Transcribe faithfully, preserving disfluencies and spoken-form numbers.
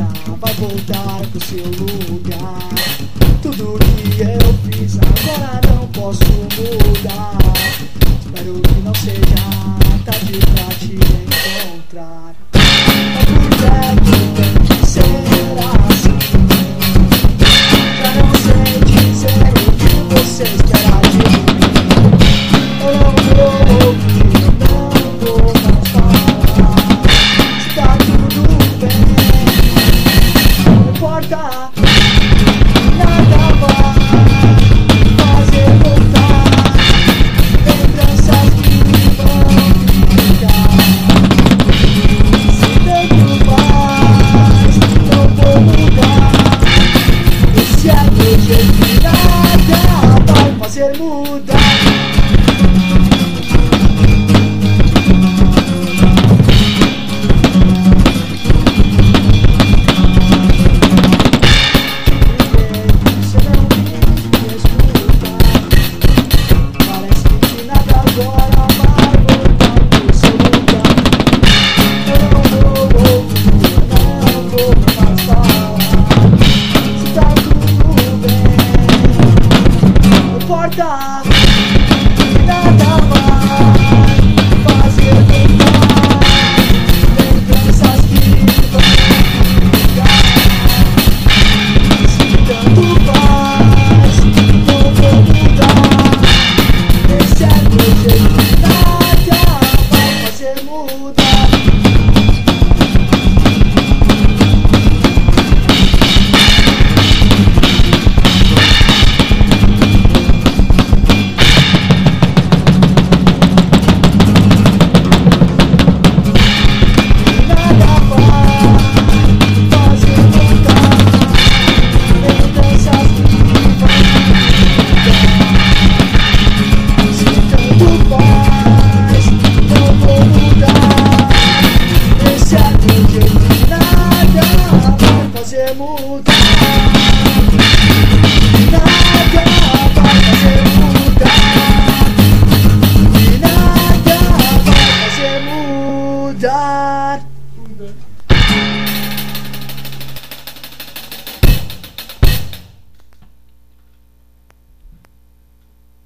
nada vai voltar pro seu lugar. Tudo que eu fiz agora não posso mudar. Espero que não seja tarde pra te encontrar. Mas por perto tem que ser assim, pra não sei dizer o que você espera de mim. Eu não vou ouvir, não vou mais falar. Se tá tudo bem, não importa. Nada vai fazer voltar lembranças que vão ficar. Se tanto faz, não vou mudar. Esse é meu jeito, nada vai fazer mudar. Nada vai fazer voltar lembranças que vão ficar. Se tanto faz, não vou mudar. Esse é meu jeito, nada vai fazer mudar. Mudar.